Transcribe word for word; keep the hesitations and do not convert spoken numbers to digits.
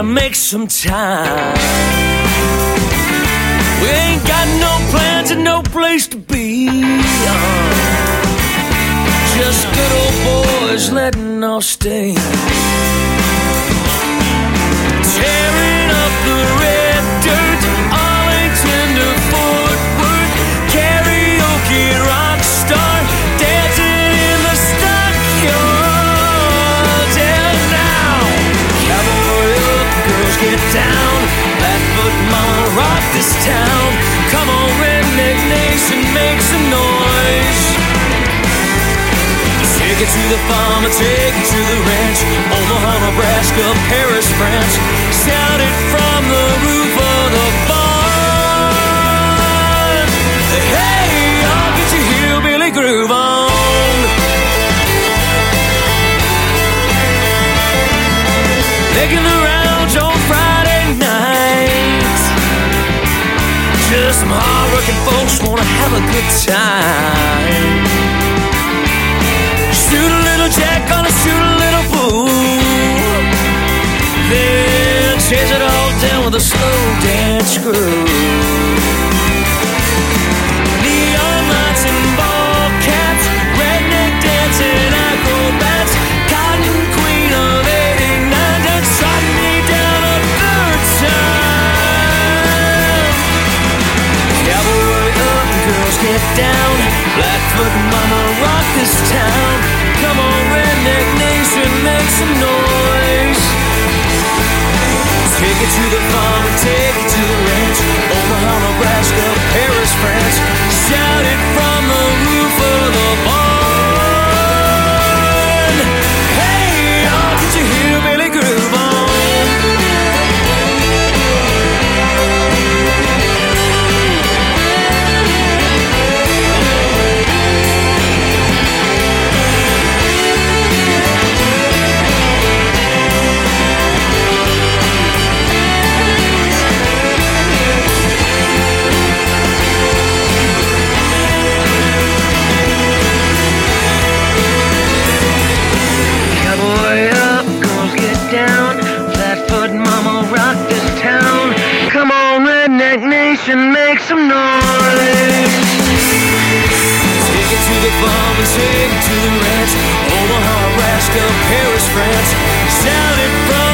make some time. We ain't got no plans and no place to be. Uh, just good old boys letting off steam, tearing up the red dirt. Arlington to Fort Worth, karaoke rock star, dancing in the stockyards. And now, cowboy up, girls get down. Blackfoot mama rock this town. Come on, redneck nation, make some noise. Take it to the farm and take it to the ranch. Omaha, Nebraska, Paris, France. Shout it from the roof of the barn. Hey, I'll get your hillbilly groove on. Making the rounds on Friday night. Just some hard-working folks wanna have a good time. Shoot a little jack on a shoot a little fool, then chase it all down with a slow dance groove. Neon lights and ball caps, redneck dancing acrobats. Cotton queen of eighty-nine done shot me down a third time. Cowboy up and girls get down. Blackfoot mama rock this town. Come on, redneck nation, make some noise. Take it to the farm and take it to the ranch. Omaha, Nebraska, Paris, France. Shout it from the roof of the barn. Hey, I'll get your hillbilly groove on. Make some noise. Take it to the farm and take it to the ranch. Omaha, Nebraska, Paris, France. Shout it from